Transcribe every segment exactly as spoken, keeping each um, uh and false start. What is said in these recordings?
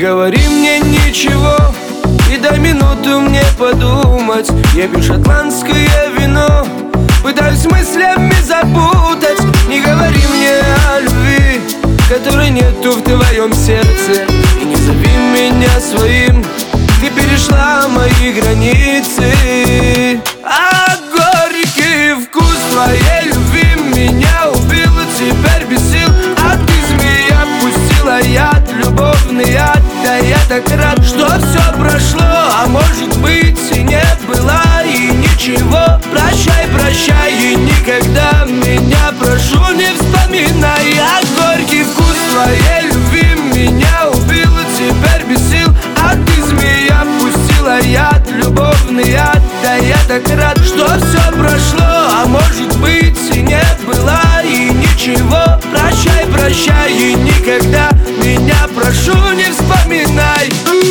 говори мне ничего и дай минуту мне подумать. Я пью шотландское вино, пытаюсь мыслями запутать. Не говори мне о любви, которой нету в твоем сердце, и не зови меня своим, ты перешла мои границы. А горький вкус твоей любви меня убил, теперь без сил. А ты, змея, пустила яд, любовный яд. Да я так рад, что все прошло, а может быть и не было, и ничего. Прощай, прощай, и никогда меня, прошу, не вспоминай. А горький вкус твоей любви меня убил, теперь без сил. А ты, змея, пустила яд, любовный яд. Да я так рад, что все прошло, а может быть и не было, и ничего. Прощай, прощай, и никогда меня, прошу, не вспоминай.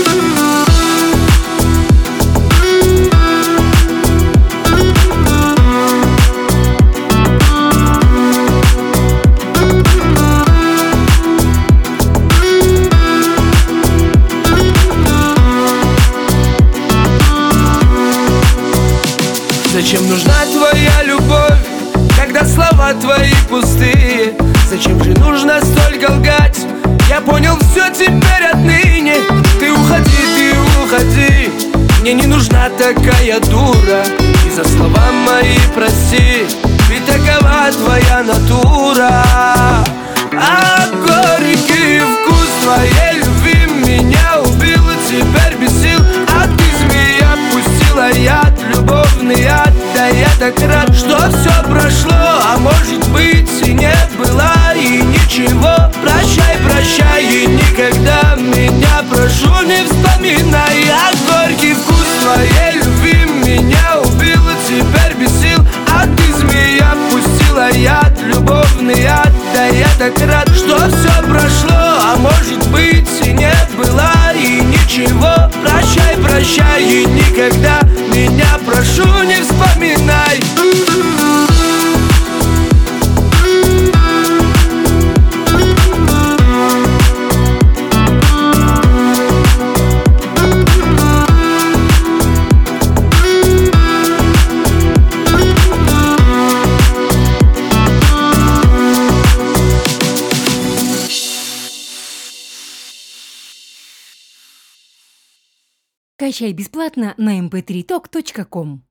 Зачем нужна твоя любовь, когда слова твои пустые? Зачем же нужно столько лгать? Я понял все теперь отныне. Ты уходи, ты уходи, мне не нужна такая дура. И за слова мои прости, ведь такова твоя натура. А горький вкус твоей любви меня убил, теперь без сил. А ты, змея, пустила яд, любовный яд. Да я так рад, что все прошло, а может быть и не было, и ничего. Прощай, прощай, и никогда меня, прошу, не вспоминай. А горький вкус твоей любви меня убил, теперь без сил. А ты, змея, пустила яд, любовный яд. Да я так рад, что все прошло, а может быть и не было, и ничего. Прощай, прощай, и никогда меня, прошу, не вспоминай. Качай бесплатно на эм пэ три ток точка ком.